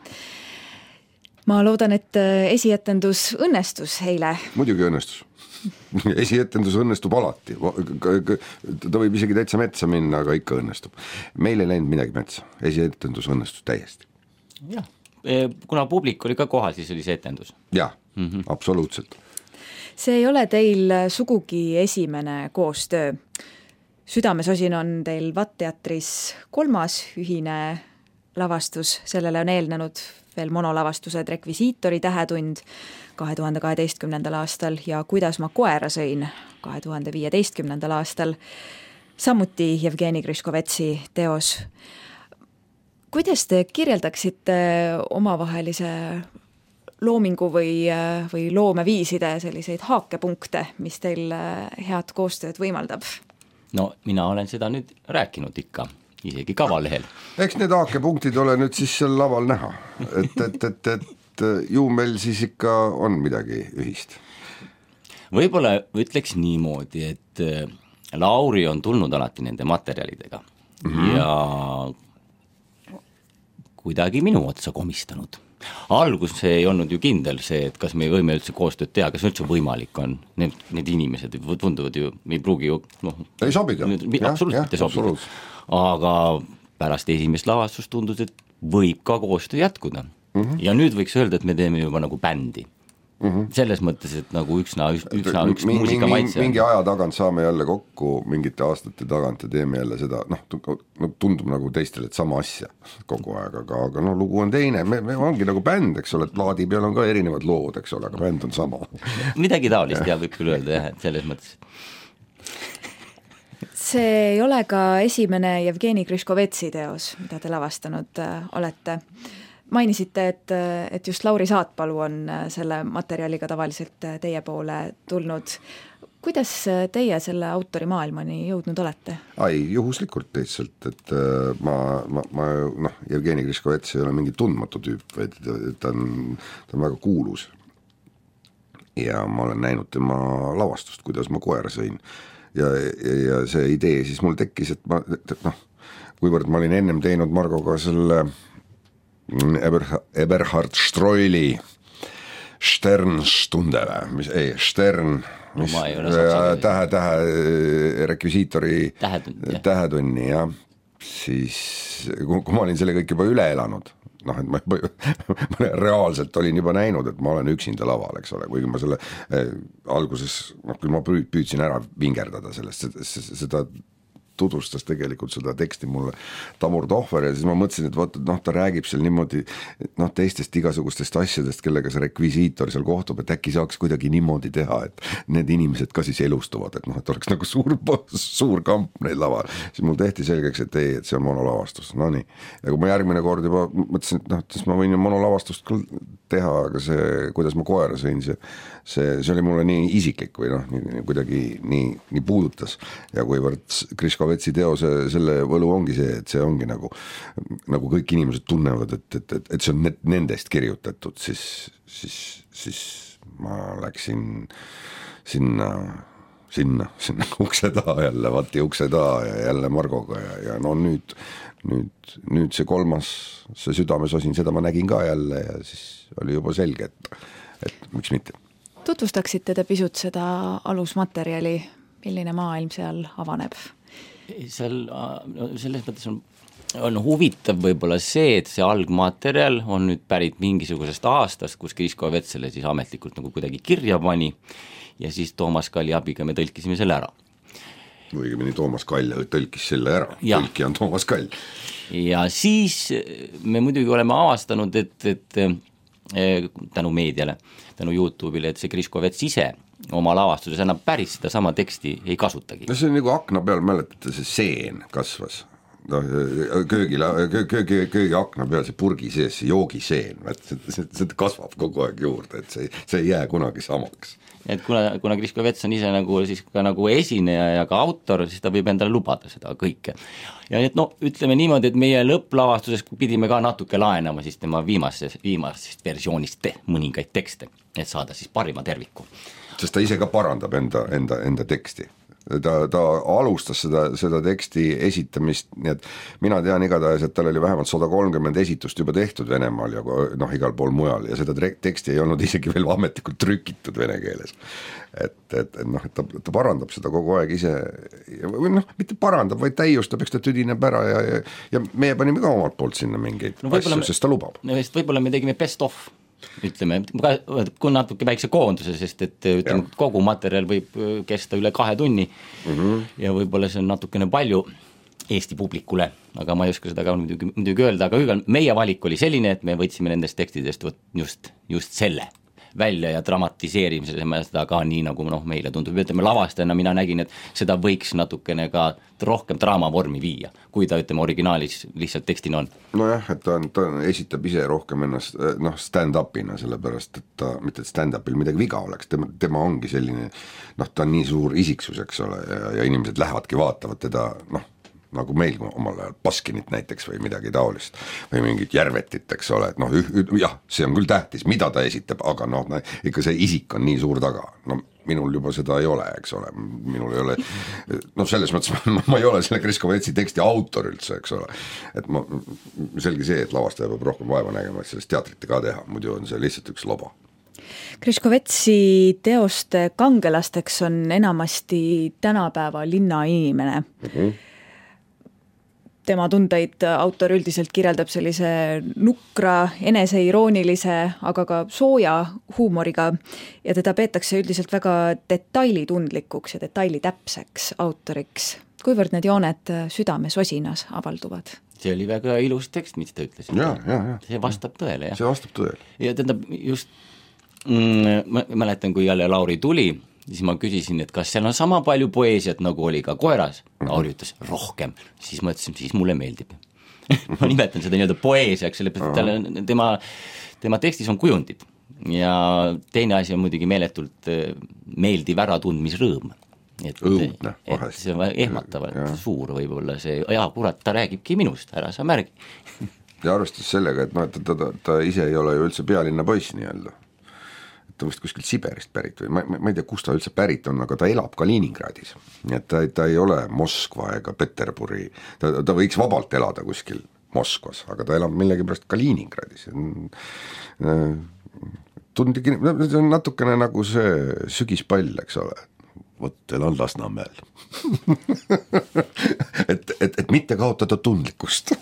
Ma loodan, et esietendus õnnestus eile. Muidugi õnnestus. Esietendus õnnestub alati. Ta võib isegi täitsa metsa minna, aga ikka õnnestub. Meil ei läinud midagi metsa. Esietendus õnnestus täiesti. Jah, kuna publik oli ka kohal, siis oli see etendus. Jah, mm-hmm. absoluutselt. See ei ole teil sugugi esimene koostöö. Südamesosin on teil V A T teatris kolmas ühine lavastus. Sellele on eelnenud veel monolavastused Rekvisiitori tähetund kahe tuhande kaheteistkümnendal aastal ja Kuidas ma koera sõin kahe tuhande viieteistkümnendal aastal. Samuti Jevgeni Griškovetsi teos. Kuidas te kirjeldaksite omavahelise loomingu või, või loomeviiside selliseid haakepunkte, mis teil head koostööd võimaldab? No mina olen seda nüüd rääkinud ikka, isegi kavalehel. Eks need haakepunktid ole nüüd siis seal laval näha, et, et, et, et ju meil siis ikka on midagi ühist. Võib-olla ütleks niimoodi, et Lauri on tulnud alati nende materjalidega mm-hmm. ja kuidagi minu otsa komistanud. Algus see ei olnud ju kindel see, et kas me võime üldse koostööd teha, kas üldse võimalik on. Need, need inimesed tunduvad ju, me ei pruugi ju no, ei sobida. Absoluutselt ei sobida. Aga pärast esimest lavastust tundus, et võib ka koostöö jätkuda. Mm-hmm. Ja nüüd võiks öelda, et me teeme juba nagu bändi. Mm-hmm. Selles mõttes, et nagu üksna, üksna üks mingi, muusika maitse. Mingi aja tagant saame jälle kokku, mingite aastate tagant ja teeme jälle seda, noh, tundub nagu teistele, et sama asja kogu aeg, aga, aga no lugu on teine, me, me ongi nagu bänd, eks ole, et plaadi peal on ka erinevad lood, eks ole, aga bänd on sama. Midagi taolist ja võib küll öelda, jah, et selles mõttes. See ei ole ka esimene Jevgeni Griškovetsi teos, mida te lavastanud olete. Mainisite, et, et just Lauri Saatpalu on selle materjaliga tavaliselt teie poole tulnud. Kuidas teie selle autori maailmani jõudnud olete? Ai, juhuslikult lihtsalt, et ma, ma, ma noh, Jevgeni Griškovets ei ole mingi tundmatu tüüp, vaid ta on, ta on väga kuulus. Ja ma olen näinud tema lavastust, Kuidas ma koera sõin. Ja, ja, ja see idee siis mul tekkis, et ma, et, noh, kuivõrd ma olin ennem teinud Margoga selle Eberhard, Eberhard Stroili Sternstunde, mis ei, Stern, mis no, tähe, tähe rekvisiitori tähetunni, tähetunni ja siis, kui, kui ma olin selle kõik juba üle elanud, noh, et ma, ma reaalselt olin juba näinud, et ma olen üksinda laval, eks ole, kuigi ma selle eh, alguses, noh, küll ma püüdsin ära vingerdada sellest, seda tutvustas tegelikult seda teksti mulle Tamur Tohver ja siis ma mõtlesin, et vaata, noh, ta räägib seal niimoodi noh, teistest igasugustest asjadest, kellega see rekvisiitor seal kohtub, et äkki saaks kuidagi niimoodi teha, et need inimesed ka siis elustuvad, et noh, et oleks nagu suur, suur kamp neid laval. Siis mul tehti selgeks, et ei, et see on monolavastus. No nii. Ja kui ma järgmine kord juba mõtlesin, et noh, siis ma võin ju monolavastust küll teha, aga see, kuidas ma koera sõin, see, see, see oli mulle nii isiklik või noh, nii, kuidagi nii, nii puudutas ja kuivõrd Griškovetsi teose selle võlu ongi see, et see ongi nagu, nagu kõik inimesed tunnevad, et, et, et, et see on nendest kirjutatud, siis, siis, siis ma läksin sinna, sinna, sinna ukse taha jälle, vati ukse taha ja jälle Margoga ja, ja no nüüd, nüüd, nüüd see kolmas, see Südamesosin, seda ma nägin ka jälle ja siis oli juba selge, et, et miks mitte. Tutvustaksite te pisut seda alusmaterjali, milline maailm seal avaneb? Seal, selles mõttes on, on huvitav võib-olla see, et see algmaterjal on nüüd pärit mingisugusest aastast, kus Griškovets selle siis ametlikult nagu kuidagi kirja pani ja siis Toomas Kalli abiga me tõlkisime selle ära. Õigemini Toomas Kall tõlkis selle ära, ja. Tõlki on Toomas Kall. Ja siis me muidugi oleme avastanud, et, et tänu meediale, tänu YouTube'ile, et see Griškovets ise oma lavastuses enam päris seda sama teksti ei kasutagi. No see on nagu akna peal, mäletate, see seen kasvas noh, köögile, köögi, köögi akna peal see purgi sees, see joogiseen, see, see, see kasvab kogu aeg juurde, et see, see ei jää kunagi samaks. Et kuna, kuna Griskovets on ise nagu, siis ka nagu esineja ja ka autor, siis ta võib endale lubada seda kõike. Ja et no ütleme niimoodi, et meie lõpplavastuses pidime ka natuke laenama siis tema viimasest, viimasest versioonist te, mõningaid tekste, et saada siis parima terviku. Sest ta ise ka parandab enda, enda, enda teksti. Ta, ta alustas seda, seda teksti esitamist, nii et mina tean igatahes, et tal oli vähemalt sada kolmkümmend esitust juba tehtud Venemaal ja noh, igal pool mujal ja seda teksti ei olnud isegi veel ametlikult trükitud vene keeles. Et, et, et noh, et ta, ta parandab seda kogu aeg ise, või noh, mitte parandab, vaid täiustab, eks ta tüdineb ära ja, ja, ja meie panime ka omalt poolt sinna mingeid no, asju, sest ta lubab. Võib-olla me tegime best of. Ütleme, kui natuke väikse koonduse, sest et ütleme, kogu materjal võib kesta üle kahe tunni mm -hmm. ja võib-olla see on natukene palju Eesti publikule, aga ma ei oska seda ka muidugi, muidugi öelda, aga meie valik oli selline, et me võtsime nendest tekstidest just, just selle välja ja dramatiseerimisime seda ka nii, nagu noh, meile tundub, ütleme lavastajana mina nägin, et seda võiks natukene ka rohkem draamavormi viia, kui ta ütleme originaalis lihtsalt tekstina on. Nojah, et ta, ta esitab ise rohkem ennast noh, stand-upina, sellepärast, et ta, mitte et stand-upil midagi viga oleks, tema, tema ongi selline, noh, ta on nii suur isiksus, eks ole, ja, ja inimesed lähevadki vaatavad teda, noh, nagu meil omal ajal Baskinit näiteks või midagi taolist või mingit Järvetit, eks ole, et noh, jah, see on küll tähtis, mida ta esitab, aga noh, ikka see isik on nii suur taga, no minul juba seda ei ole, eks ole, minul ei ole, noh, selles mõttes ma, ma ei ole selle Griskovetsi teksti autor üldse, eks ole, et ma, selge see, et lavastaja peab rohkem vaeva nägema, et sellest teatrit ka teha, muidu on see lihtsalt üks loba. Griskovetsi teoste kangelasteks on enamasti tänapäeva linnainimene. Mm-hmm. Tema tundeid autor üldiselt kirjeldab sellise nukra, eneseiroonilise, aga ka sooja huumoriga ja teda peetakse üldiselt väga detailitundlikuks ja detailitäpseks autoriks. Kuivõrd need jooned südames osinas avalduvad? See oli väga ilus tekst, mis te ütlesite. Ja, ja, ja. See vastab tõele. See vastab tõele. Ja tähendab just, mm, ma mäletan, kui jälle Lauri tuli, siis ma küsisin, et kas seal on sama palju poeesiat, nagu oli ka Koeras. Lauri ütles rohkem, siis mõtlesin, siis mulle meeldib. ma nimetan seda nii-öelda poeesiaks, sellepärast et tema, tema tekstis on kujundid. Ja teine asi on muidugi meeletult meeldiv äratundmisrõõm. Et, Õudne, et see on ehmatavalt ja. Suur võib-olla see, jaa, kurat, ta räägibki minust, ära sa märgi. ja arvestas sellega, et no, ta, ta, ta, ta ise ei ole ju üldse pealinna poiss nii-öelda. Ta vist kuskil Siberist pärit või ma, ma ei tea, kus ta üldse pärit on, aga ta elab Kaliningradis. Nii et ta, ta ei ole Moskva ega Peterburi, ta, ta võiks vabalt elada kuskil Moskvas, aga ta elab millegi pärast Kaliningradis. Tundigi, see on natukene nagu see sügispall, eks ole, vot elan Lasnamäel. et, et, et mitte kaotada tundlikkust.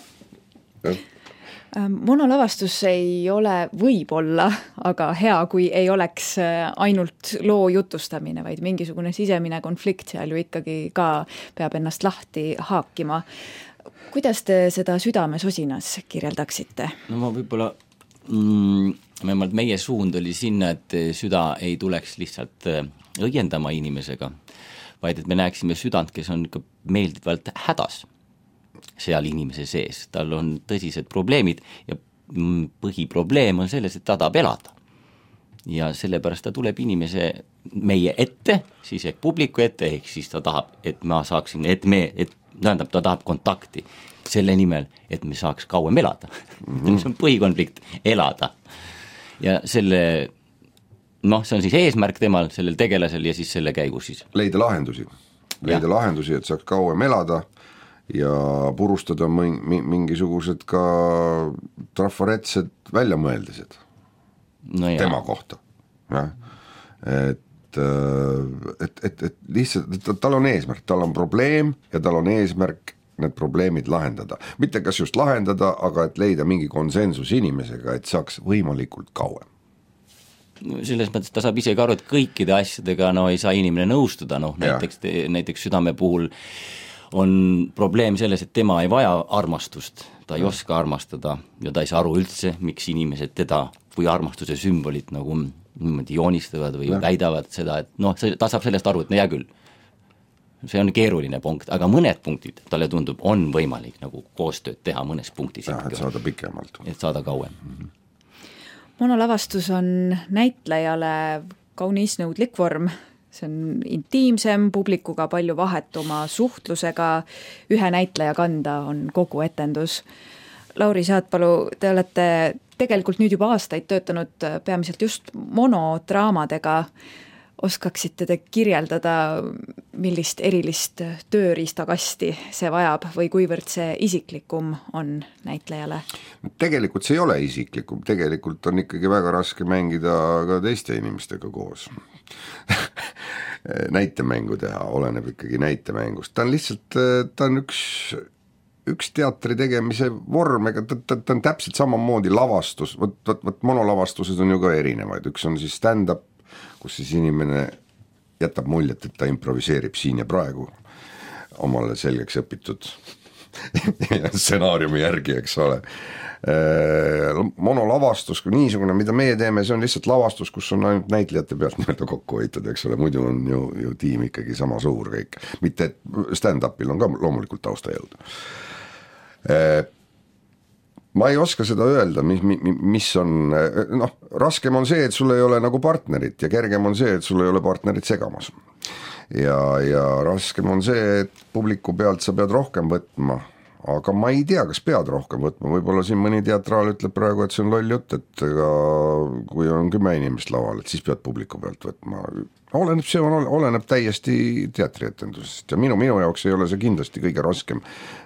Monolavastus ei ole võib-olla, aga hea, kui ei oleks ainult loo jutustamine, vaid mingisugune sisemine konflikt seal ju ikkagi ka peab ennast lahti haakima. Kuidas te seda südames osinas kirjeldaksite? No ma võib-olla mm, meie suund oli sinna, et süda ei tuleks lihtsalt õiendama inimesega, vaid et me näeksime südant, kes on ikka meeldivalt hädas seal inimese sees, tal on tõsised probleemid ja põhiprobleem on selles, et ta tahab elada. Ja sellepärast ta tuleb inimese meie ette, siis ehk publiku ette, ehk siis ta tahab, et ma saaksin, et me, et tähendab, ta tahab kontakti selle nimel, et me saaks kauem elada. Mm-hmm. See on põhikonflikt, elada. Ja selle, noh, see on siis eesmärk temal, sellel tegelasel ja siis selle käigus siis. Leida lahendusi, leida ja. lahendusi, et saaks kauem elada ja purustada mingisugused ka trafaretsed väljamõeldised no tema kohta. Ja? Et, et, et, et lihtsalt, tal on eesmärk, tal on probleem ja tal on eesmärk need probleemid lahendada. Mitte kas just lahendada, aga et leida mingi konsensus inimesega, et saaks võimalikult kauem. Selles mõttes ta saab ise ka aru, et kõikide asjadega no, ei saa inimene nõustuda, noh, näiteks, näiteks südame puhul on probleem selles, et tema ei vaja armastust, ta ei oska armastada ja ta ei saa aru üldse, miks inimesed teda või armastuse sümbolit nagu niimoodi joonistavad või ja. väidavad seda, et noh, ta saab sellest aru, et no hea küll. see on keeruline punkt, aga mõned punktid, talle tundub, on võimalik nagu koostööd teha mõnes punktis. Ja, et saada pikemalt. Et saada kauem. Mm-hmm. Monolavastus on näitlejale kaunis nõudlik vorm. See on intiimsem, publikuga palju vahetuma suhtlusega, ühe näitleja kanda on kogu etendus. Lauri Saatpalu, te olete tegelikult nüüd juba aastaid töötanud peamiselt just monodraamadega. Oskaksite te kirjeldada, millist erilist tööriistakasti see vajab või kuivõrd see isiklikum on näitlejale? Tegelikult see ei ole isiklikum, tegelikult on ikkagi väga raske mängida ka teiste inimestega koos. Näitemängu teha, oleneb ikkagi näitemängust. Ta on lihtsalt, ta on üks, üks teatri tegemise vorm, ega ta, ta, ta on täpselt samamoodi lavastus, võt, võt, võt monolavastused on ju ka erinevaid, üks on siis stand-up, kus siis inimene jätab muljet, et ta improviseerib siin ja praegu omale selgeks õpitud stsenaariumi järgi, eks ole. Monolavastus, kui niisugune, mida meie teeme, see on lihtsalt lavastus, kus on ainult näitlejate pealt nii-öelda kokku hoitud, eks ole, muidu on ju, ju tiim ikkagi sama suur kõik. Mitte, et stand-upil on ka loomulikult taustajõud. Ma ei oska seda öelda, mis, mis on, noh, raskem on see, et sul ei ole nagu partnerit ja kergem on see, et sul ei ole partnerit segamas. Ja, ja raskem on see, et publiku pealt sa pead rohkem võtma, aga ma ei tea, kas pead rohkem võtma, võib-olla siin mõni teatraal ütleb praegu, et see on loll jutt, et ega, kui on kümme inimest laval, et siis pead publiku pealt võtma. Oleneb, see on, oleneb täiesti teatrietendusest ja minu, minu jaoks ei ole see kindlasti kõige raskem.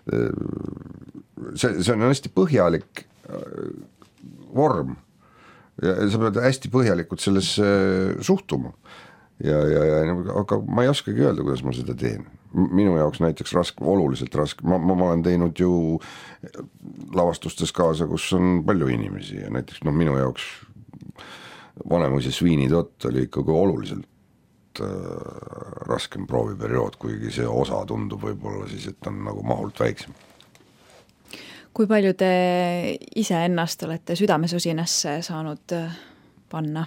See, see on hästi põhjalik vorm ja sa pead hästi põhjalikult sellesse suhtuma ja, ja, ja aga ma ei oskagi öelda, kuidas ma seda teen. Minu jaoks näiteks raske, oluliselt raske, ma, ma, ma olen teinud ju lavastustes kaasa, kus on palju inimesi ja näiteks no, minu jaoks Vanemuise Sviinitott oli ikkagi oluliselt raskem prooviperiood, kuigi see osa tundub võib-olla siis, et on nagu mahult väiksem. Kui palju te ise ennast olete südamesosinasse saanud panna?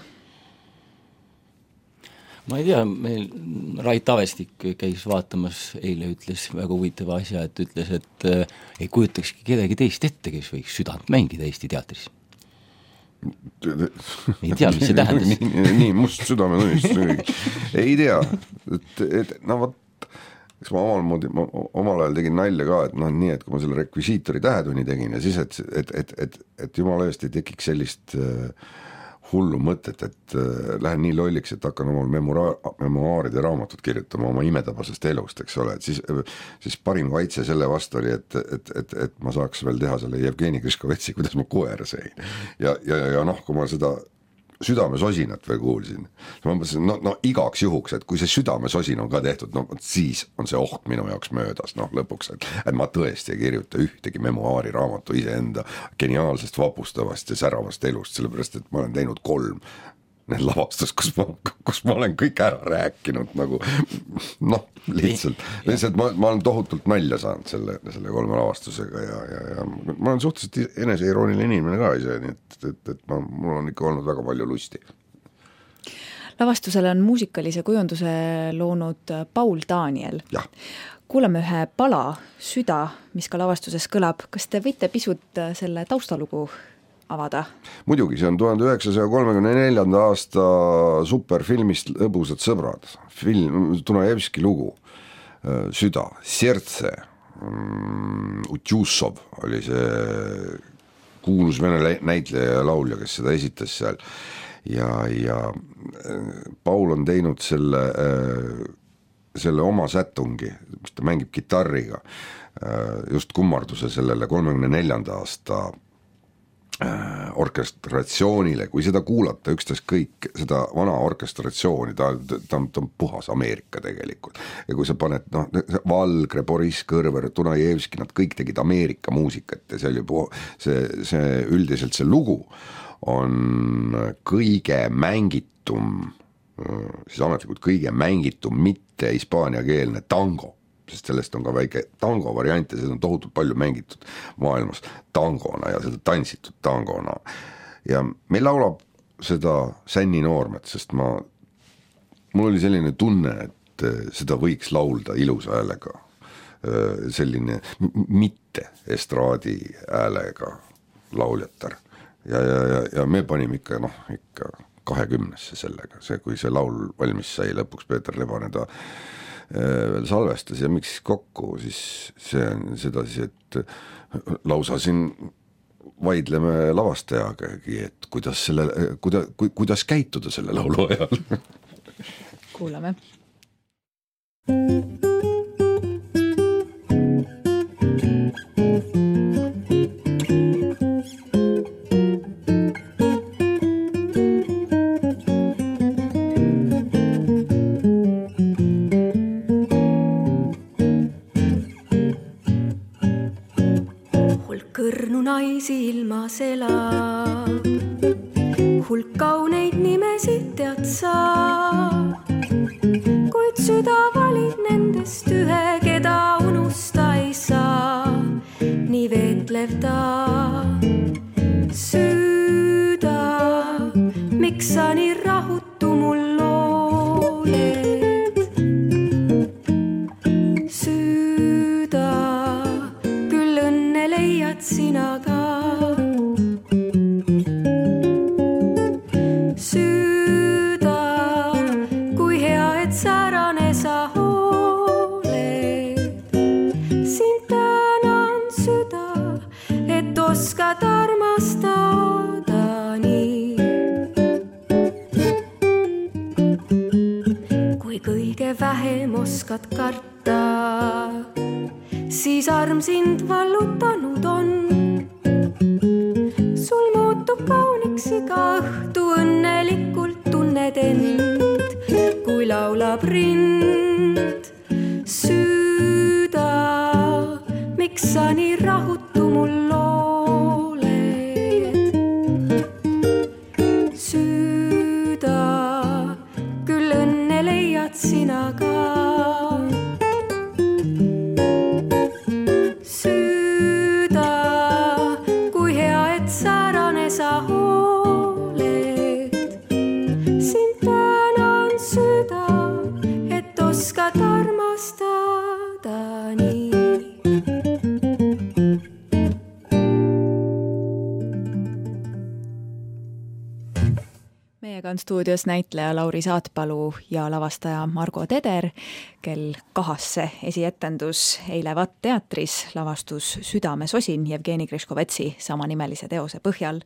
Ma ei tea, meil Rait Tavestik käis vaatamas, eile ütles väga huvitava asja, et ütles, et ei kujutakski kedagi teist ette, kes võiks südant mängida Eesti teatris. Ei tea, mis see tähendas. nii, nii must südametunnistus. Ei tea, et, et no võt, eks ma omal, moodi, ma omal ajal tegin nalja ka, et noh nii, et kui ma selle rekvisiitori tähetunni tegin ja siis, et, et, et, et, et jumala eest ei tekiks sellist äh, hullu mõtet, et äh, lähen nii lolliks, et hakkan omal memora- memoaaride raamatut kirjutama oma imetabasest elust, eks ole, et siis, siis parim kaitse selle vastu oli, et, et, et, et ma saaks veel teha selle Jevgeni Kriškovetsi, kuidas ma koer sõin. Ja, ja, ja noh, kui ma seda südamesosinat veel kuulsin, ma mõtlesin, no, no igaks juhuks, et kui see südamesosin on ka tehtud, no siis on see oht minu jaoks möödas, noh lõpuks, et, et ma tõesti ei kirjuta ühtegi memoaari raamatu iseenda geniaalsest, vapustavast ja säravast elust, sellepärast, et ma olen teinud kolm need lavastus, kus ma, kus ma olen kõik ära rääkinud nagu noh, lihtsalt, lihtsalt ma, ma olen tohutult nalja saanud selle, selle kolme lavastusega ja, ja, ja ma olen suhteliselt eneseirooniline inimene ka ise, nii et, et, et ma, mul on ikka olnud väga palju lusti. Lavastusele on muusikalise kujunduse loonud Paul Daniel. Jah. Kuulame ühe pala, Süda, mis ka lavastuses kõlab. Kas te võite pisut selle taustalugu avada? Muidugi, see on tuhande üheksasaja kolmekümne neljanda aasta superfilmist Õbusad sõbrad. Film, Dunajevski lugu, Süda, Sertse, Utjussov oli see kuulus vene näitleja ja laulja, kes seda esitas seal. Ja, ja Paul on teinud selle, selle oma sätungi, mis ta mängib kitarriga, just kummarduse sellele kolmekümne neljanda aasta orkestratsioonile, kui seda kuulata ükstas kõik seda vana orkestratsiooni, ta, ta, ta on puhas Ameerika tegelikult ja kui sa paned, noh, Valgre, Boris Kõrver, Dunajevski, nad kõik tegid Ameerika muusikat ja see oli puh, see, see üldiselt see lugu on kõige mängitum, siis ametlikult kõige mängitum mitte hispaaniakeelne tango, sest sellest on ka väike tango variant ja seda on tohutult palju mängitud maailmas tangona ja seda tantsitud tangona. Ja meil laulab seda Sänni Noormet, sest ma, mul oli selline tunne, et et seda võiks laulda ilusa häälega, selline mitte estraadi häälega lauljatar ja, ja, ja, ja me panime ikka noh, ikka kahekümnesse sellega, see, kui see laul valmis sai, lõpuks Peeter Lebane ta veel salvestas ja miks kokku, siis see on sedasi, et lausa siin vaidleme lavastajagagi, et kuidas selle, kuida, kuidas käituda selle laulu ajal. Kuulame. Kõrnu naisi ilmas elab, hulk kauneid nimesid tead sa, kuid süda valib nendest ühe, keda unusta ei saa, nii veetlev ta. Süda, miks sa nii rahutu mul oled? Süda, küll õnne leiad sina ka. Süda, kui hea, et säärane sa oled. Sind tänan süda, et oskad armastada nii. Kui kõige vähem oskad karta, siis arm sind vallutanud on. Sul muutub kauniks iga õhtu, õnnelikult tunned end, kui laulab rind. Süda, miks sa nii rahutu mul oled? Süda, küll õnne leiad sina ka. Sa oled, sind tänan süda, et oskad armastada nii. Meiega on stuudios näitleja Lauri Saatpalu ja lavastaja Margo Teder, kel kahasse esietendus eile Vat teatris lavastus Südame sosin Jevgeni Griškovetsi samanimelise teose põhjal.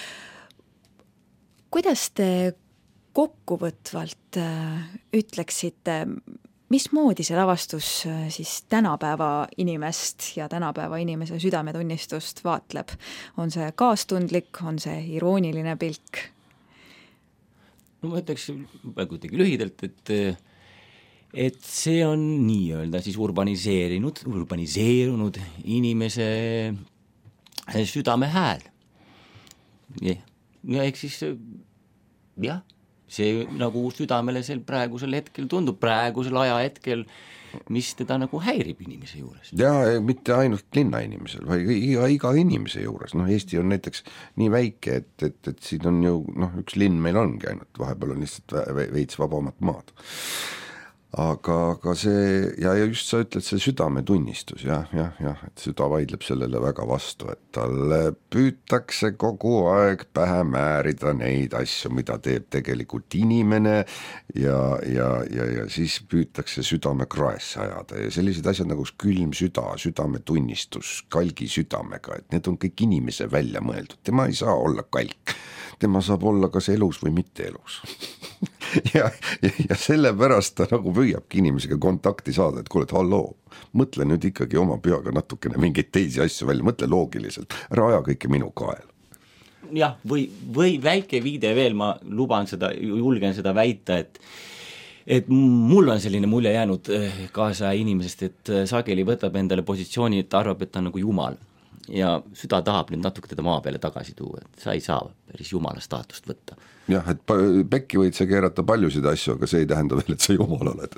Kuidas te kokkuvõtvalt ütleksite, mismoodi see lavastus siis tänapäeva inimest ja tänapäeva inimese südametunnistust vaatleb? On see kaastundlik, on see irooniline pilk? No ma ütleks kuidagi lühidalt, et et see on nii-öelda siis urbaniseerinud, urbaniseerunud inimese südame hääl. Ja, ja ehk siis jah, see nagu südamele sel praegusel hetkel tundub, praegusel aja hetkel, mis teda nagu häirib inimese juures. Ja mitte ainult linna inimesel, vaid iga, iga inimese juures. No Eesti on näiteks nii väike, et, et, et siin on ju noh, üks linn meil ongi ainult, vahepeal on lihtsalt veits vabamat maad. Aga, aga see, ja just sa ütled, see südametunnistus, jah, jah, jah, et süda vaidleb sellele väga vastu, et talle püütakse kogu aeg pähe määrida neid asju, mida teeb tegelikult inimene ja, ja, ja, ja siis püütakse südame kraesse ajada ja sellised asjad nagu külm süda, südametunnistus, kalgi südamega, et need on kõik inimese välja mõeldud, tema ei saa olla kalk, tema saab olla kas elus või mitte elus ja, ja, ja sellepärast ta nagu püüabki inimesega kontakti saada, et kuule, et halloo, mõtle nüüd ikkagi oma peaga natukene mingeid teisi asju välja, mõtle loogiliselt, ära aja kõike minu kael. Jah, või, või väike viide veel, ma luban seda, julgen seda väita, et et mul on selline mulje jäänud kaasa inimesest, et sageli võtab endale positsiooni, et arvab, et ta on nagu jumal. Ja süda tahab nüüd natuke teda maa peale tagasi tuua, et sa ei saa päris jumala staatust võtta. Jah, et pekki võid sa keerata paljusid asju, aga see ei tähenda veel, et sa jumal oled.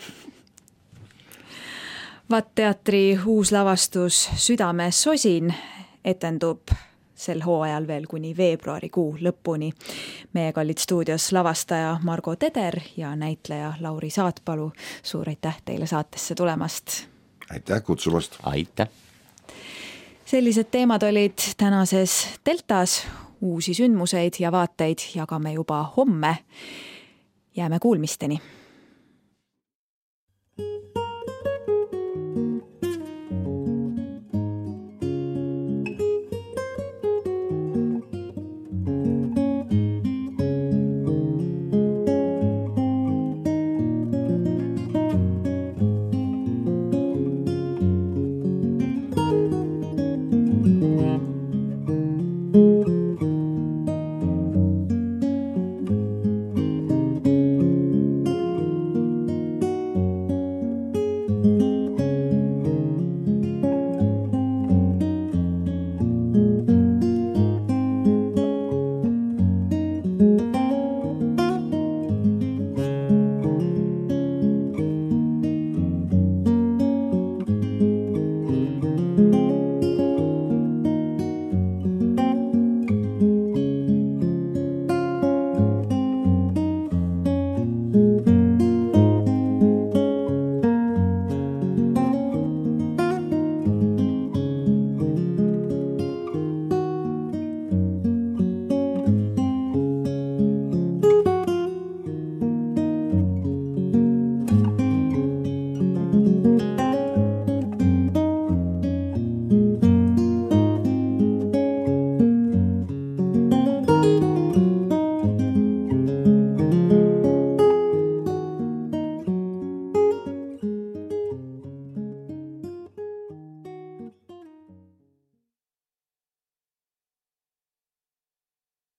Vat teatri uus lavastus Südame sosin etendub sel hooajal veel kuni veebruarikuu lõpuni. Meie kallid stuudios lavastaja Margo Teder ja näitleja Lauri Saatpalu. Suur aitäh teile saatesse tulemast. Aitäh kutsumast. Aitäh. Sellised teemad olid tänases Deltas. Uusi sündmuseid ja vaateid jagame juba homme. Jääme kuulmisteni.